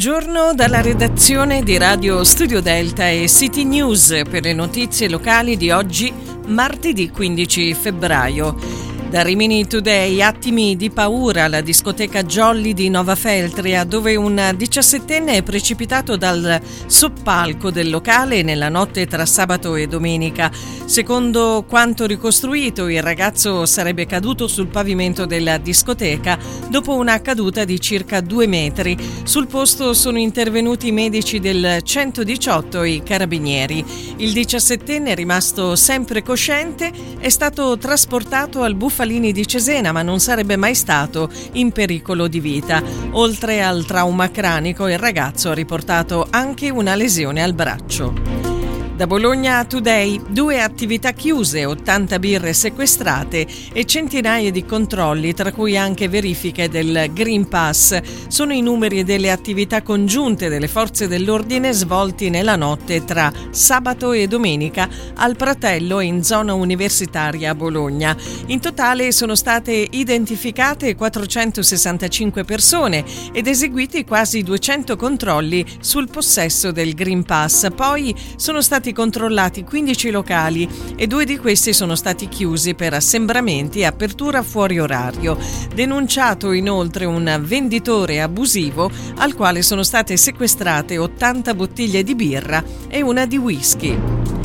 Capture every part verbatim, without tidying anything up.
Buongiorno dalla redazione di Radio Studio Delta e City News per le notizie locali di oggi, martedì quindici febbraio. Da Rimini Today, attimi di paura alla discoteca Jolly di Nova Feltria, dove un diciassettenne è precipitato dal soppalco del locale nella notte tra sabato e domenica. Secondo quanto ricostruito, il ragazzo sarebbe caduto sul pavimento della discoteca dopo una caduta di circa due metri. Sul posto sono intervenuti i medici del centodiciotto e i carabinieri. Il diciassettenne, rimasto sempre cosciente, è stato trasportato al Bufalini di Cesena, ma non sarebbe mai stato in pericolo di vita. Oltre al trauma cranico, il ragazzo ha riportato anche una lesione al braccio. Da Bologna Today, due attività chiuse, ottanta birre sequestrate e centinaia di controlli, tra cui anche verifiche del Green Pass. Sono i numeri delle attività congiunte delle forze dell'ordine svolti nella notte tra sabato e domenica al Pratello e in zona universitaria a Bologna. In totale sono state identificate quattrocentosessantacinque persone ed eseguiti quasi duecento controlli sul possesso del Green Pass. Poi sono stati controllati quindici locali e due di questi sono stati chiusi per assembramenti e apertura fuori orario. Denunciato inoltre un venditore abusivo al quale sono state sequestrate ottanta bottiglie di birra e una di whisky.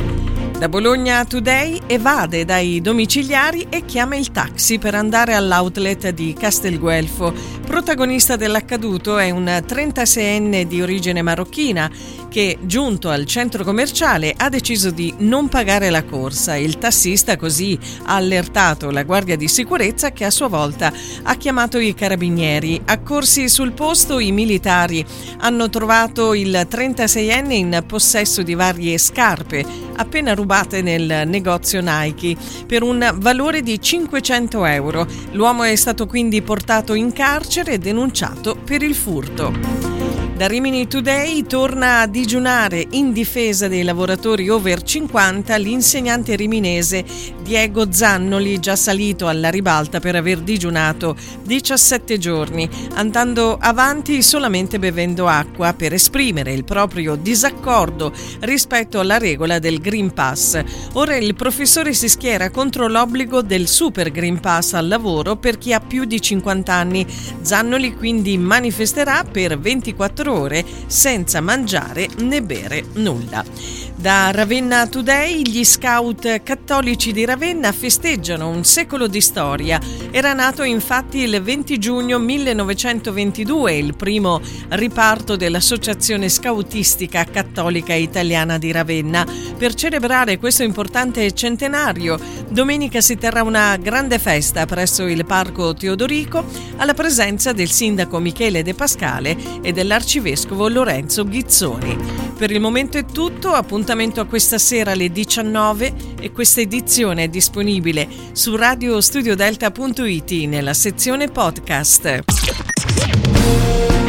Da Bologna Today, evade dai domiciliari e chiama il taxi per andare all'outlet di Castelguelfo. Protagonista dell'accaduto è un trentaseienne di origine marocchina che, giunto al centro commerciale, ha deciso di non pagare la corsa. Il tassista così ha allertato la guardia di sicurezza, che a sua volta ha chiamato i carabinieri. Accorsi sul posto, i militari hanno trovato il trentaseienne in possesso di varie scarpe appena rubate nel negozio Nike per un valore di cinquecento euro. L'uomo è stato quindi portato in carcere e denunciato per il furto. Da Rimini Today, torna a digiunare in difesa dei lavoratori over cinquanta l'insegnante riminese Diego Zannoli, già salito alla ribalta per aver digiunato diciassette giorni, andando avanti solamente bevendo acqua per esprimere il proprio disaccordo rispetto alla regola del Green Pass. Ora il professore si schiera contro l'obbligo del Super Green Pass al lavoro per chi ha più di cinquanta anni. Zannoli quindi manifesterà per ventiquattro ore senza mangiare né bere nulla. Da Ravenna Today, gli scout cattolici di Ravenna festeggiano un secolo di storia. Era nato infatti il venti giugno millenovecentoventidue il primo riparto dell'Associazione Scautistica Cattolica Italiana di Ravenna. Per celebrare questo importante centenario, domenica si terrà una grande festa presso il Parco Teodorico alla presenza del sindaco Michele De Pascale e dell'arcivescovo Lorenzo Ghizzoni. Per il momento è tutto, appuntamento a questa sera alle diciannove e questa edizione è disponibile su radio studio delta punto it nella sezione podcast.